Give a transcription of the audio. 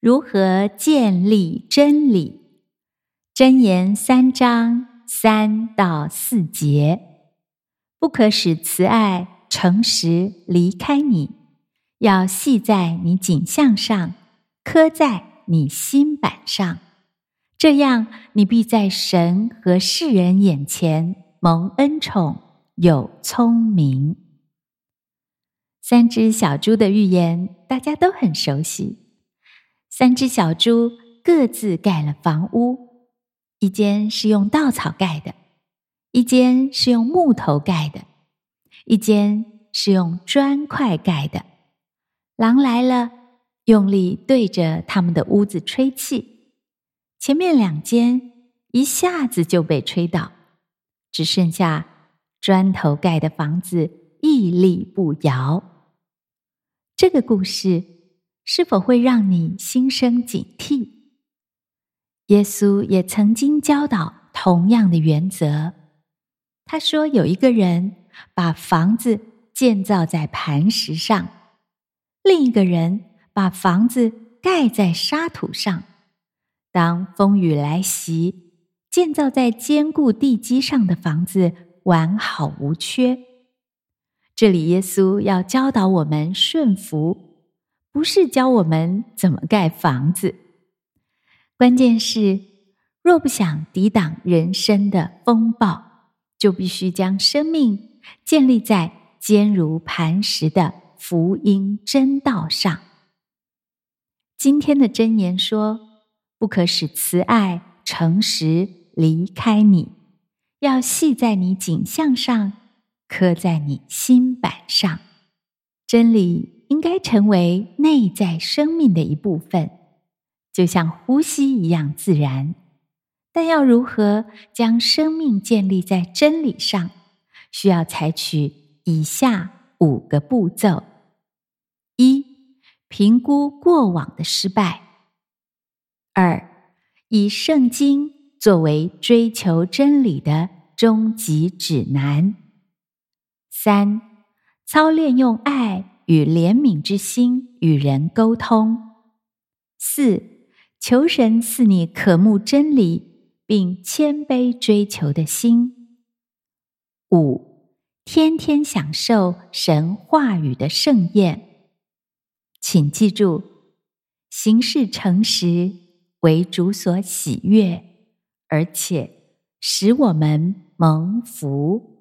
如何建立真理？箴言3章3到4节，不可使慈爱、诚实离开你，要系在你颈项上，刻在你心板上，这样你必在神和世人眼前蒙恩宠，有聪明。3只小猪的寓言大家都很熟悉。3只小猪各自盖了房屋，一间是用稻草盖的，一间是用木头盖的，一间是用砖块盖的。狼来了，用力对着他们的屋子吹气，前面2间一下子就被吹倒，只剩下砖头盖的房子屹立不摇。这个故事是否会让你心生警惕？耶稣也曾经教导同样的原则。他说有一个人把房子建造在磐石上，另一个人把房子盖在沙土上。当风雨来袭，建造在坚固地基上的房子完好无缺。这里耶稣要教导我们顺服，不是教我们怎么盖房子。关键是，若不想抵挡人生的风暴，就必须将生命建立在坚如磐石的福音真道上。今天的箴言说，不可使慈爱、诚实离开你，要系在你颈项上，刻在你心板上。真理应该成为内在生命的一部分，就像呼吸一样自然。但要如何将生命建立在真理上，需要采取以下5个步骤。1. 评估过往的失败。2. 以圣经作为追求真理的终极指南。3. 操练用爱与怜悯之心与人沟通。4. 求神赐你渴慕真理并谦卑追求的心。5. 天天享受神话语的盛宴。请记住，行事诚实，为主所喜悦，而且使我们蒙福。